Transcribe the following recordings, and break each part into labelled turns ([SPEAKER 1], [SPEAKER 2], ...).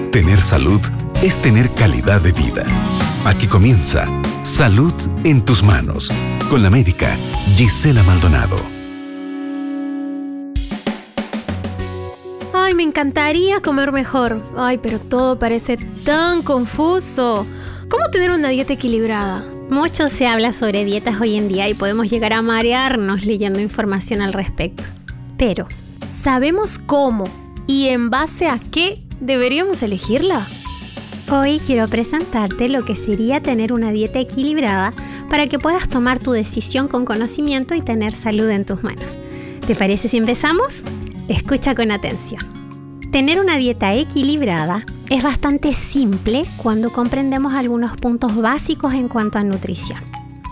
[SPEAKER 1] Tener salud es tener calidad de vida. Aquí comienza Salud en tus manos, con la médica Gisela Maldonado.
[SPEAKER 2] Ay, me encantaría comer mejor. Ay, pero todo parece tan confuso. ¿Cómo tener una dieta equilibrada?
[SPEAKER 3] Mucho se habla sobre dietas hoy en día y podemos llegar a marearnos leyendo información al respecto. Pero,
[SPEAKER 2] ¿sabemos cómo y en base a qué deberíamos elegirla?
[SPEAKER 3] Hoy quiero presentarte lo que sería tener una dieta equilibrada para que puedas tomar tu decisión con conocimiento y tener salud en tus manos. ¿Te parece si empezamos? Escucha con atención. Tener una dieta equilibrada es bastante simple cuando comprendemos algunos puntos básicos en cuanto a nutrición.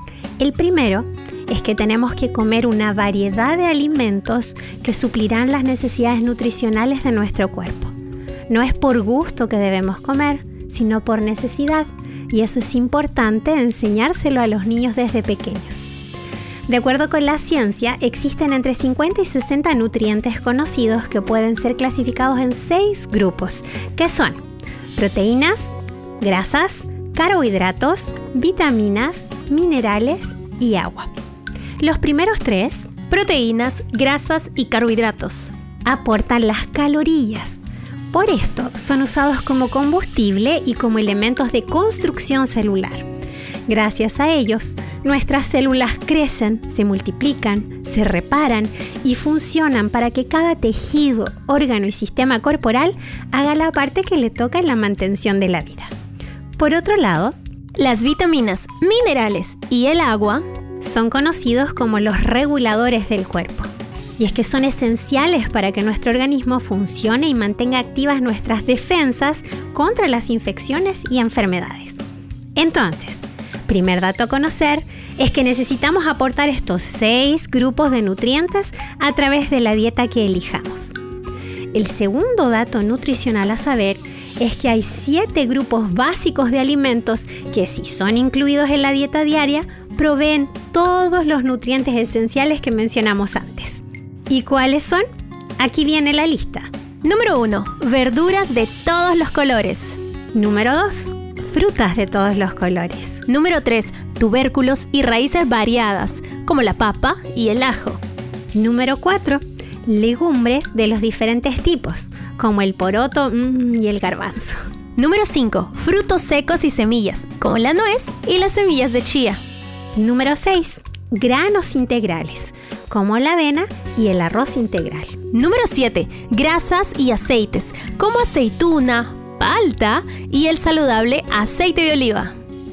[SPEAKER 3] El primero es que tenemos que comer una variedad de alimentos que suplirán las necesidades nutricionales de nuestro cuerpo. No es por gusto que debemos comer, sino por necesidad, y eso es importante enseñárselo a los niños desde pequeños. De acuerdo con la ciencia, existen entre 50 y 60 nutrientes conocidos que pueden ser clasificados en 6 grupos, que son proteínas, grasas, carbohidratos, vitaminas, minerales y agua. Los primeros 3,
[SPEAKER 2] proteínas, grasas y carbohidratos,
[SPEAKER 3] aportan las calorías. Por esto, son usados como combustible y como elementos de construcción celular. Gracias a ellos, nuestras células crecen, se multiplican, se reparan y funcionan para que cada tejido, órgano y sistema corporal haga la parte que le toca en la mantención de la vida. Por otro lado,
[SPEAKER 2] las vitaminas, minerales y el agua
[SPEAKER 3] son conocidos como los reguladores del cuerpo. Y es que son esenciales para que nuestro organismo funcione y mantenga activas nuestras defensas contra las infecciones y enfermedades. Entonces, primer dato a conocer es que necesitamos aportar estos 6 grupos de nutrientes a través de la dieta que elijamos. El segundo dato nutricional a saber es que hay 7 grupos básicos de alimentos que, si son incluidos en la dieta diaria, proveen todos los nutrientes esenciales que mencionamos antes. ¿Y cuáles son? Aquí viene la lista.
[SPEAKER 2] Número 1. Verduras de todos los colores.
[SPEAKER 3] Número 2. Frutas de todos los colores.
[SPEAKER 2] Número 3. Tubérculos y raíces variadas, como la papa y el ajo.
[SPEAKER 3] Número 4. Legumbres de los diferentes tipos, como el poroto y el garbanzo.
[SPEAKER 2] Número 5. Frutos secos y semillas, como la nuez y las semillas de chía.
[SPEAKER 3] Número 6. Granos integrales, como la avena y el arroz integral.
[SPEAKER 2] Número 7. Grasas y aceites, como aceituna, palta y el saludable aceite de oliva.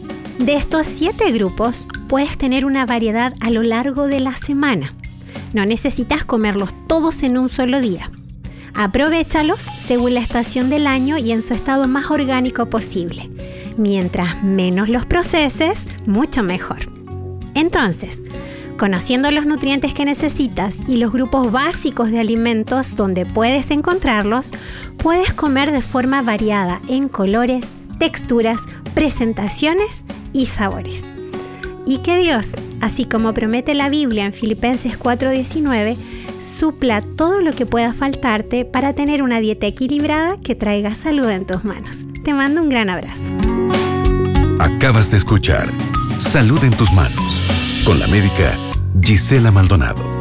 [SPEAKER 3] De estos 7 grupos, puedes tener una variedad a lo largo de la semana. No necesitas comerlos todos en un solo día. Aprovéchalos según la estación del año y en su estado más orgánico posible. Mientras menos los proceses, mucho mejor. Entonces, conociendo los nutrientes que necesitas y los grupos básicos de alimentos donde puedes encontrarlos, puedes comer de forma variada en colores, texturas, presentaciones y sabores. Y que Dios, así como promete la Biblia en Filipenses 4:19, supla todo lo que pueda faltarte para tener una dieta equilibrada que traiga salud en tus manos. Te mando un gran abrazo.
[SPEAKER 1] Acabas de escuchar Salud en tus manos, con la médica Gisela Maldonado.